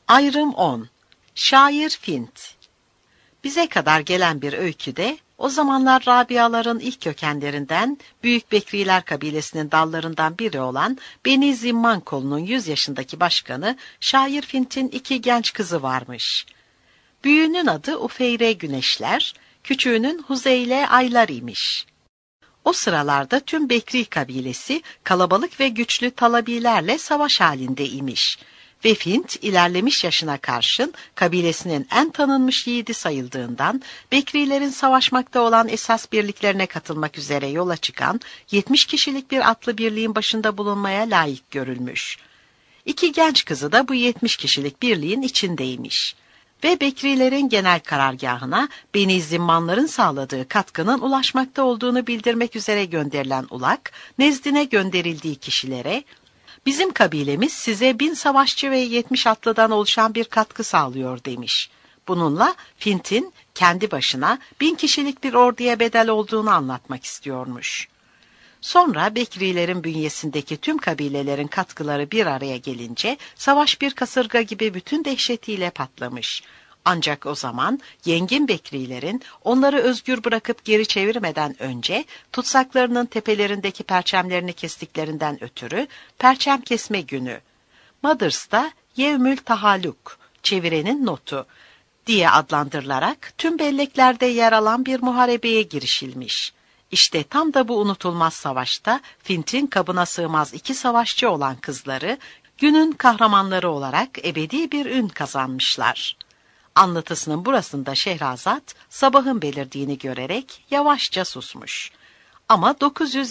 Ayrım 10. Şair Fint. Bize kadar gelen bir öyküde, o zamanlar Rabiaların ilk kökenlerinden Büyük Bekriler kabilesinin dallarından biri olan Beni Zimman kolunun 100 yaşındaki başkanı Şair Fint'in 2 genç kızı varmış. Büyüğünün adı Ufeyre Güneşler, küçüğünün Huzeyle Aylar imiş. O sıralarda tüm Bekri kabilesi kalabalık ve güçlü Talabilerle savaş halinde imiş. Ve Fint ilerlemiş yaşına karşın kabilesinin en tanınmış yiğidi sayıldığından Bekrilerin savaşmakta olan esas birliklerine katılmak üzere yola çıkan 70 kişilik bir atlı birliğin başında bulunmaya layık görülmüş. 2 genç kızı da bu 70 kişilik birliğin içindeymiş. Ve Bekrilerin genel karargahına Beni Zimmanların sağladığı katkının ulaşmakta olduğunu bildirmek üzere gönderilen ulak, nezdine gönderildiği kişilere, "Bizim kabilemiz size 1000 savaşçı ve 70 atlıdan oluşan bir katkı sağlıyor" demiş. Bununla Fint'in kendi başına 1000 kişilik bir orduya bedel olduğunu anlatmak istiyormuş. Sonra Bekrilerin bünyesindeki tüm kabilelerin katkıları bir araya gelince savaş bir kasırga gibi bütün dehşetiyle patlamış. Ancak o zaman yengin Bekrilerin onları özgür bırakıp geri çevirmeden önce tutsaklarının tepelerindeki perçemlerini kestiklerinden ötürü perçem kesme günü, Mothers'ta Yevmül Tahalluk, çevirenin notu diye adlandırılarak tüm belleklerde yer alan bir muharebeye girişilmiş. İşte tam da bu unutulmaz savaşta Fint'in kabına sığmaz 2 savaşçı olan kızları günün kahramanları olarak ebedi bir ün kazanmışlar. Anlatısının burasında Şehrazat sabahın belirdiğini görerek yavaşça susmuş. Ama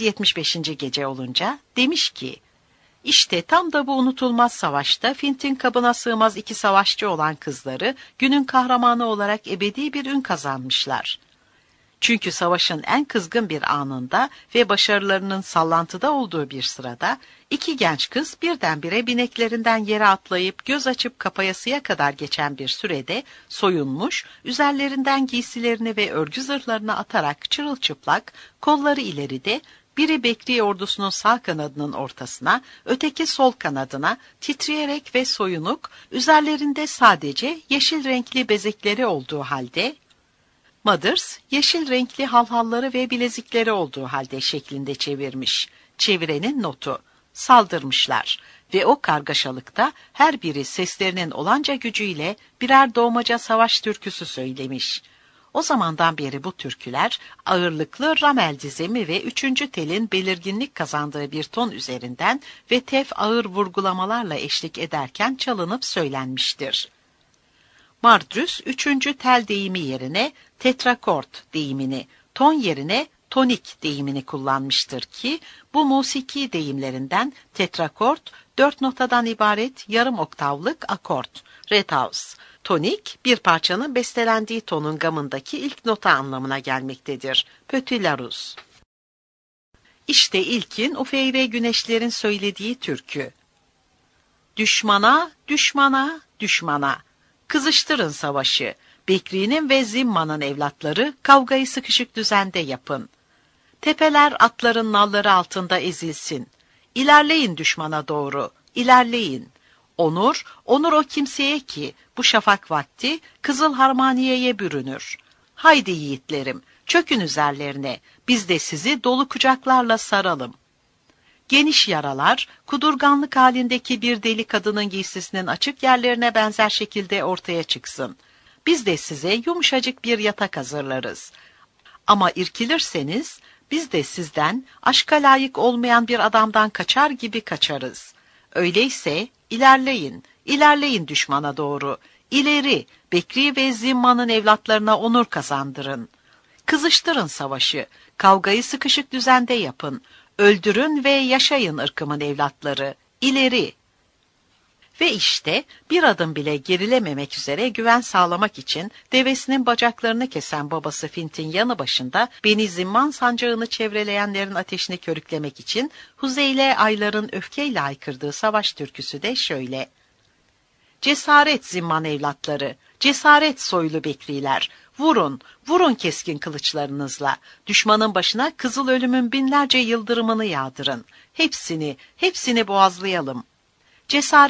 975. gece olunca demiş ki, İşte tam da bu unutulmaz savaşta Fint'in kabına sığmaz 2 savaşçı olan kızları günün kahramanı olarak ebedi bir ün kazanmışlar. Çünkü savaşın en kızgın bir anında ve başarılarının sallantıda olduğu bir sırada 2 genç kız birdenbire bineklerinden yere atlayıp göz açıp kapayasıya kadar geçen bir sürede soyunmuş, üzerlerinden giysilerini ve örgü zırhlarını atarak çırılçıplak, kolları ileride, biri Bekri ordusunun sağ kanadının ortasına, öteki sol kanadına titreyerek ve soyunuk, üzerlerinde sadece yeşil renkli bezekleri olduğu halde, Mothers, yeşil renkli halhalları ve bilezikleri olduğu halde şeklinde çevirmiş. Çevirenin notu, saldırmışlar ve o kargaşalıkta her biri seslerinin olanca gücüyle birer doğmaca savaş türküsü söylemiş. O zamandan beri bu türküler ağırlıklı ramel dizemi ve 3. telin belirginlik kazandığı bir ton üzerinden ve tef ağır vurgulamalarla eşlik ederken çalınıp söylenmiştir. Mardrus 3. tel deyimi yerine tetrakort deyimini, ton yerine tonik deyimini kullanmıştır ki bu musiki deyimlerinden tetrakort 4 notadan ibaret yarım oktavlık akort, retavs, tonik bir parçanın bestelendiği tonun gamındaki ilk nota anlamına gelmektedir. Pötülarus. İşte ilkin Ufeyre Güneşler'in söylediği türkü. Düşmana, düşmana, düşmana. Kızıştırın savaşı. Bekri'nin ve Zimman'ın evlatları kavgayı sıkışık düzende yapın. Tepeler atların nalları altında ezilsin. İlerleyin düşmana doğru, ilerleyin. Onur, onur o kimseye ki bu şafak vakti Kızıl Harmaniye'ye bürünür. Haydi yiğitlerim, çökün üzerlerine, biz de sizi dolu kucaklarla saralım. Geniş yaralar, kudurganlık halindeki bir deli kadının giysisinin açık yerlerine benzer şekilde ortaya çıksın. Biz de size yumuşacık bir yatak hazırlarız. Ama irkilirseniz, biz de sizden aşka layık olmayan bir adamdan kaçar gibi kaçarız. Öyleyse ilerleyin, ilerleyin düşmana doğru. İleri, Bekri ve Zimman'ın evlatlarına onur kazandırın. Kızıştırın savaşı, kavgayı sıkışık düzende yapın. Öldürün ve yaşayın ırkımın evlatları. İleri. Ve işte bir adım bile gerilememek üzere güven sağlamak için devesinin bacaklarını kesen babası Fint'in yanı başında Beni Zimman sancağını çevreleyenlerin ateşini körüklemek için Huzeyle Aylar'ın öfkeyle haykırdığı savaş türküsü de şöyle. Cesaret Zimman evlatları, cesaret soylu Bekriler, vurun, vurun keskin kılıçlarınızla, düşmanın başına kızıl ölümün binlerce yıldırımını yağdırın, hepsini, hepsini boğazlayalım. Cesaret,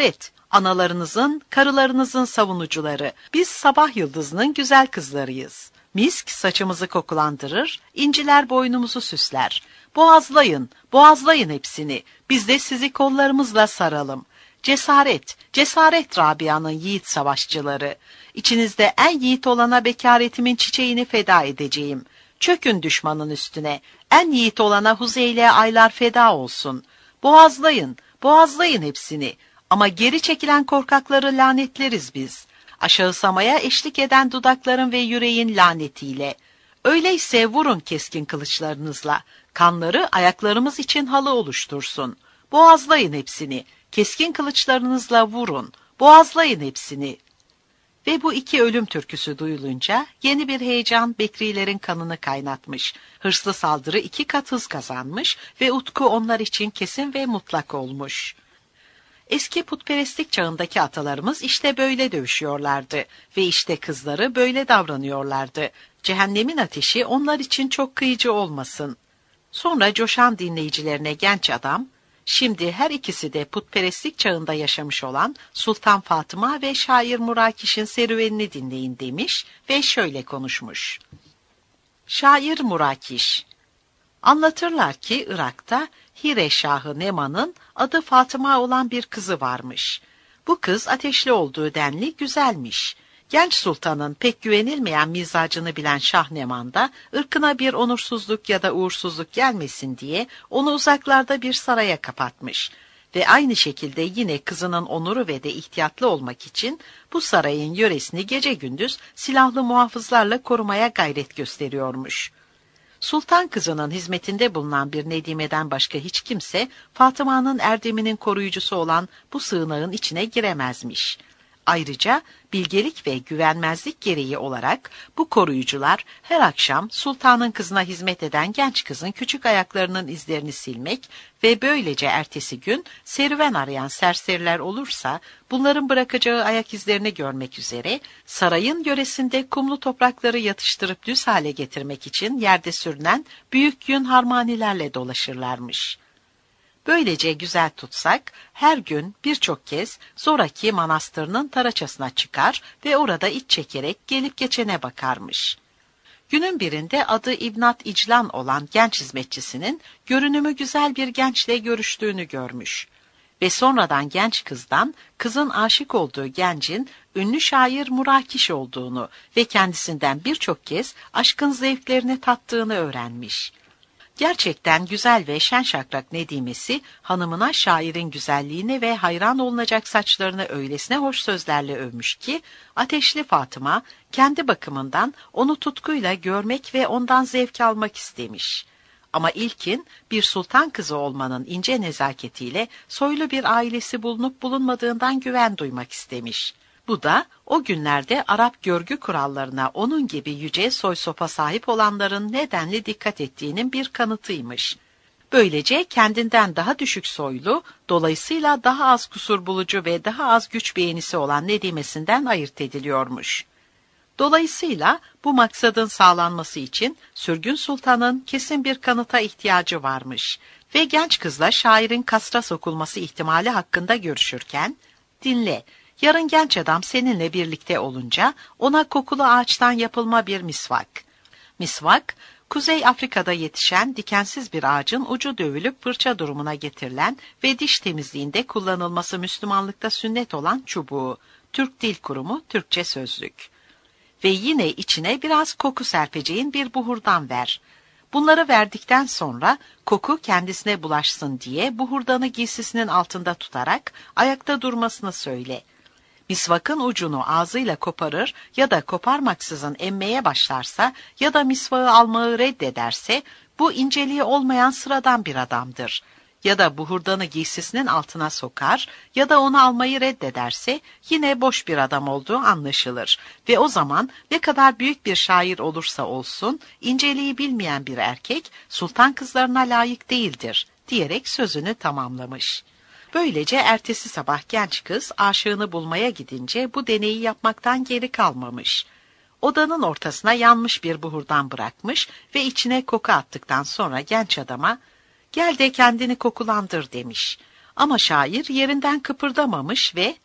Analarınızın, karılarınızın savunucuları, biz sabah yıldızının güzel kızlarıyız. Misk saçımızı kokulandırır, inciler boynumuzu süsler. Boğazlayın, boğazlayın hepsini, biz de sizi kollarımızla saralım. Cesaret, cesaret Rabia'nın yiğit savaşçıları. İçinizde en yiğit olana bekaretimin çiçeğini feda edeceğim. Çökün düşmanın üstüne, en yiğit olana Huzeyle aylar feda olsun. Boğazlayın, boğazlayın hepsini. Ama geri çekilen korkakları lanetleriz biz. Aşağısamaya eşlik eden dudakların ve yüreğin lanetiyle. Öyleyse vurun keskin kılıçlarınızla. Kanları ayaklarımız için halı oluştursun. Boğazlayın hepsini. Keskin kılıçlarınızla vurun. Boğazlayın hepsini. Ve bu iki ölüm türküsü duyulunca yeni bir heyecan Bekrilerin kanını kaynatmış. Hırslı saldırı 2 kat hız kazanmış ve utku onlar için kesin ve mutlak olmuş. Eski putperestlik çağındaki atalarımız işte böyle dövüşüyorlardı ve işte kızları böyle davranıyorlardı. Cehennemin ateşi onlar için çok kıyıcı olmasın. Sonra coşan dinleyicilerine genç adam, şimdi her ikisi de putperestlik çağında yaşamış olan Sultan Fatıma ve şair Murakiş'in serüvenini dinleyin demiş ve şöyle konuşmuş. Şair Murakiş, anlatırlar ki Irak'ta Hire Şahı Neman'ın adı Fatıma olan bir kızı varmış. Bu kız ateşli olduğu denli güzelmiş. Genç sultanın pek güvenilmeyen mizacını bilen Şah Neman da ırkına bir onursuzluk ya da uğursuzluk gelmesin diye onu uzaklarda bir saraya kapatmış. Ve aynı şekilde yine kızının onuru ve de ihtiyatlı olmak için bu sarayın yöresini gece gündüz silahlı muhafızlarla korumaya gayret gösteriyormuş. Sultan kızının hizmetinde bulunan bir Nedime'den başka hiç kimse Fatıma'nın erdeminin koruyucusu olan bu sığınağın içine giremezmiş. Ayrıca bilgelik ve güvenmezlik gereği olarak bu koruyucular her akşam sultanın kızına hizmet eden genç kızın küçük ayaklarının izlerini silmek ve böylece ertesi gün serüven arayan serseriler olursa bunların bırakacağı ayak izlerini görmek üzere sarayın yöresinde kumlu toprakları yatıştırıp düz hale getirmek için yerde sürünen büyük yün harmanilerle dolaşırlarmış. Böylece güzel tutsak her gün birçok kez Zoraki manastırının taraçasına çıkar ve orada iç çekerek gelip geçene bakarmış. Günün birinde adı İbnat İclan olan genç hizmetçisinin görünümü güzel bir gençle görüştüğünü görmüş. Ve sonradan genç kızdan kızın aşık olduğu gencin ünlü şair Murakiş olduğunu ve kendisinden birçok kez aşkın zevklerini tattığını öğrenmiş. Gerçekten güzel ve şen şakrak Nedimesi hanımına şairin güzelliğini ve hayran olunacak saçlarını öylesine hoş sözlerle övmüş ki ateşli Fatıma kendi bakımından onu tutkuyla görmek ve ondan zevk almak istemiş. Ama ilkin bir sultan kızı olmanın ince nezaketiyle soylu bir ailesi bulunup bulunmadığından güven duymak istemiş. Bu da o günlerde Arap görgü kurallarına onun gibi yüce soy sopa sahip olanların nedenli dikkat ettiğinin bir kanıtıymış. Böylece kendinden daha düşük soylu, dolayısıyla daha az kusur bulucu ve daha az güç beğenisi olan Nedimesinden ayırt ediliyormuş. Dolayısıyla bu maksadın sağlanması için sürgün sultanın kesin bir kanıta ihtiyacı varmış ve genç kızla şairin kasra sokulması ihtimali hakkında görüşürken, dinle, yarın genç adam seninle birlikte olunca ona kokulu ağaçtan yapılma bir misvak. Misvak, Kuzey Afrika'da yetişen dikensiz bir ağacın ucu dövülüp fırça durumuna getirilen ve diş temizliğinde kullanılması Müslümanlıkta sünnet olan çubuğu, Türk Dil Kurumu Türkçe Sözlük. Ve yine içine biraz koku serpeceğin bir buhurdan ver. Bunları verdikten sonra koku kendisine bulaşsın diye buhurdanı giysisinin altında tutarak ayakta durmasını söyle. Misvakın ucunu ağzıyla koparır ya da koparmaksızın emmeye başlarsa ya da misvağı almayı reddederse bu inceliği olmayan sıradan bir adamdır. Ya da buhurdanı giysisinin altına sokar ya da onu almayı reddederse yine boş bir adam olduğu anlaşılır. Ve o zaman ne kadar büyük bir şair olursa olsun inceliği bilmeyen bir erkek sultan kızlarına layık değildir diyerek sözünü tamamlamış. Böylece ertesi sabah genç kız aşığını bulmaya gidince bu deneyi yapmaktan geri kalmamış. Odanın ortasına yanmış bir buhurdan bırakmış ve içine koku attıktan sonra genç adama "Gel de kendini kokulandır" demiş. Ama şair yerinden kıpırdamamış ve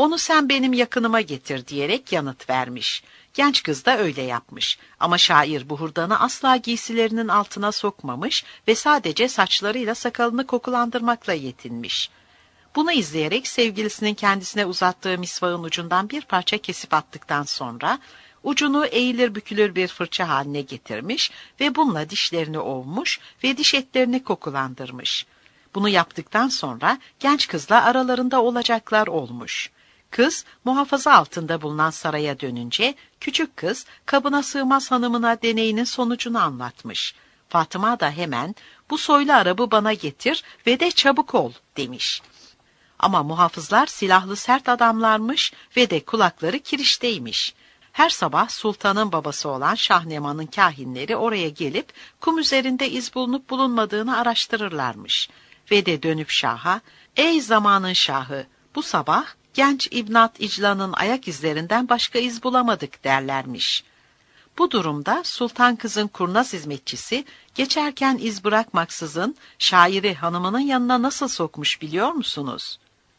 Onu sen benim yakınıma getir diyerek yanıt vermiş. Genç kız da öyle yapmış. Ama şair bu hurdanı asla giysilerinin altına sokmamış ve sadece saçlarıyla sakalını kokulandırmakla yetinmiş. Bunu izleyerek sevgilisinin kendisine uzattığı misvağın ucundan bir parça kesip attıktan sonra ucunu eğilir bükülür bir fırça haline getirmiş ve bununla dişlerini ovmuş ve diş etlerini kokulandırmış. Bunu yaptıktan sonra genç kızla aralarında olacaklar olmuş. Kız muhafaza altında bulunan saraya dönünce küçük kız kabına sığmaz hanımına deneyinin sonucunu anlatmış. Fatıma da hemen bu soylu Arap'ı bana getir ve de çabuk ol demiş. Ama muhafızlar silahlı sert adamlarmış ve de kulakları kirişteymiş. Her sabah sultanın babası olan Şahneman'ın kahinleri oraya gelip kum üzerinde iz bulunup bulunmadığını araştırırlarmış. Ve de dönüp şaha, ''Ey zamanın şahı, bu sabah genç İbnat İclan'ın ayak izlerinden başka iz bulamadık.'' derlermiş. Bu durumda sultan kızın kurnaz hizmetçisi geçerken iz bırakmaksızın şairi hanımının yanına nasıl sokmuş biliyor musunuz?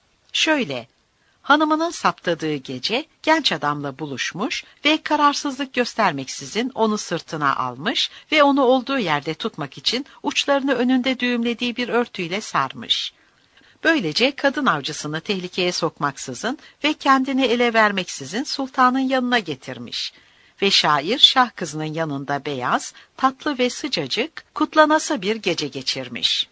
Şöyle, hanımının saptadığı gece genç adamla buluşmuş ve kararsızlık göstermeksizin onu sırtına almış ve onu olduğu yerde tutmak için uçlarını önünde düğümlediği bir örtüyle sarmış. Böylece kadın avcısını tehlikeye sokmaksızın ve kendini ele vermeksizin sultanın yanına getirmiş. Ve şair şah kızının yanında beyaz, tatlı ve sıcacık, kutlanası bir gece geçirmiş.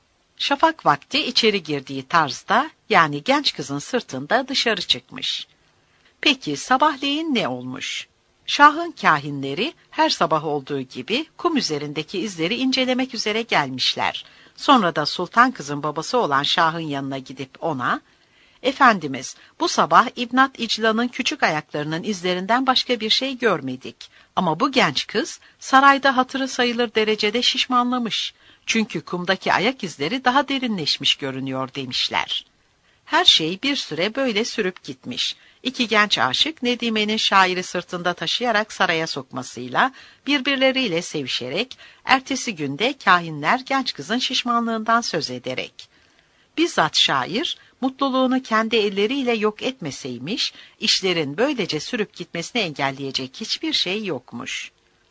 Şafak vakti içeri girdiği tarzda, yani genç kızın sırtında dışarı çıkmış. Peki sabahleyin ne olmuş? Şahın kahinleri her sabah olduğu gibi kum üzerindeki izleri incelemek üzere gelmişler. Sonra da sultan kızın babası olan şahın yanına gidip ona, ''Efendimiz, bu sabah İbnat İclan'ın küçük ayaklarının izlerinden başka bir şey görmedik. Ama bu genç kız sarayda hatırı sayılır derecede şişmanlamış. Çünkü kumdaki ayak izleri daha derinleşmiş görünüyor.'' demişler. Her şey bir süre böyle sürüp gitmiş. İki genç aşık Nedime'nin şairi sırtında taşıyarak saraya sokmasıyla, birbirleriyle sevişerek, ertesi günde kahinler genç kızın şişmanlığından söz ederek. Bizzat şair, mutluluğunu kendi elleriyle yok etmeseymiş, işlerin böylece sürüp gitmesini engelleyecek hiçbir şey yokmuş.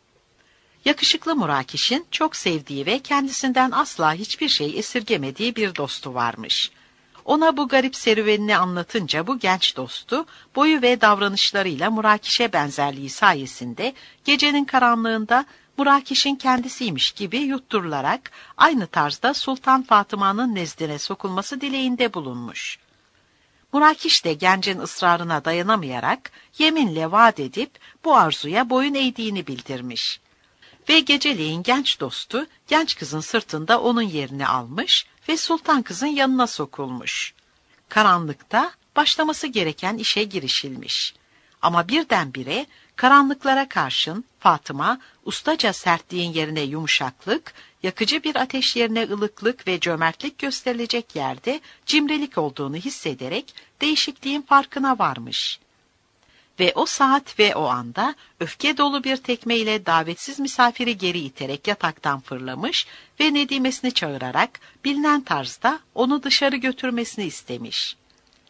Yakışıklı Murakiş'in çok sevdiği ve kendisinden asla hiçbir şey esirgemediği bir dostu varmış. Ona bu garip serüvenini anlatınca bu genç dostu, boyu ve davranışlarıyla Murakiş'e benzerliği sayesinde gecenin karanlığında Murakiş'in kendisiymiş gibi yutturularak aynı tarzda Sultan Fatıma'nın nezdine sokulması dileğinde bulunmuş. Murakiş de gencin ısrarına dayanamayarak yeminle vaat edip bu arzuya boyun eğdiğini bildirmiş. Ve geceleyin genç dostu genç kızın sırtında onun yerini almış ve sultan kızın yanına sokulmuş. Karanlıkta başlaması gereken işe girişilmiş. Ama birdenbire karanlıklara karşın Fatıma, ustaca sertliğin yerine yumuşaklık, yakıcı bir ateş yerine ılıklık ve cömertlik gösterilecek yerde cimrilik olduğunu hissederek değişikliğin farkına varmış. Ve o saat ve o anda öfke dolu bir tekmeyle davetsiz misafiri geri iterek yataktan fırlamış ve Nedimesini çağırarak bilinen tarzda onu dışarı götürmesini istemiş.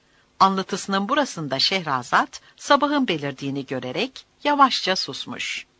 Anlatısının burasında Şehrazat sabahın belirdiğini görerek yavaşça susmuş.